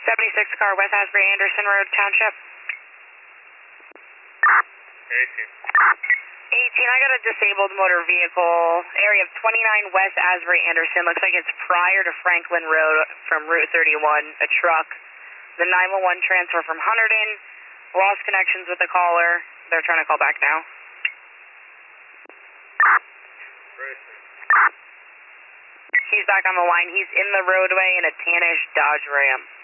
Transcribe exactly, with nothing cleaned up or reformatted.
seventy-six car, West Asbury Anderson Road, Township. eighteen. eighteen, I got a disabled motor vehicle, area of twenty-nine West Asbury Anderson. Looks like it's prior to Franklin Road from Route thirty-one, a truck. The nine one one transfer from Hunterdon, lost connections with the caller. They're trying to call back now. He's back on the line. He's in the roadway in a tannish Dodge Ram.